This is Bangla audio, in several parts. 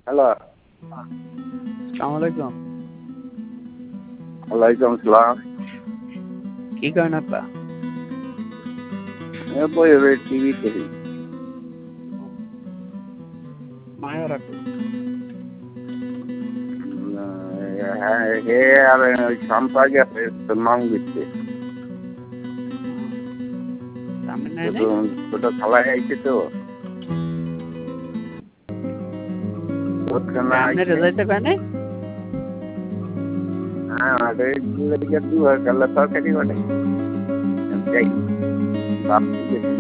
হ্যালো, আসসালামু আলাইকুম। ওয়ালাইকুম আসসালাম। কি করেন আপা? বই টিভি দেখি। মায়া রাখো। হ্যাঁ, হে আর ওই সম্পা গেছে মাং দিচ্ছে। সামনে নাই নাই? ছোট খালায় আইছে তো। ওখানে আপনি আইছে। রেজাইতে কয় নাই? হ্যাঁ, দুয়ার কাল্লা তরকারি বলে। যাই, ভাবছি গেছি।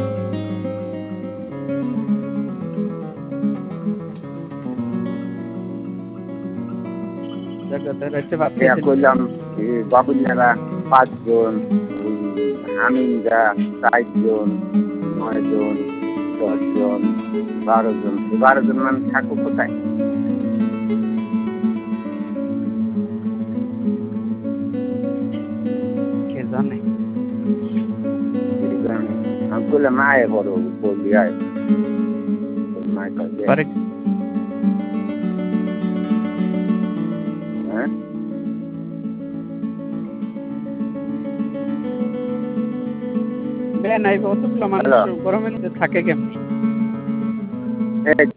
কইলাম বাবুল্লারা 5 জন, হামিনরা 4 জন, 9 জন, 10 জন, 12 জন। 12 জন মানে থাকো কোথায়? কে জানে? আমি বললাম আয় বড় বললি আয়। মায় কাছে পরে হ্যাঁ বে নাই অতগুলো মানুষ গরমের মধ্যে থাকে কেমনি? এই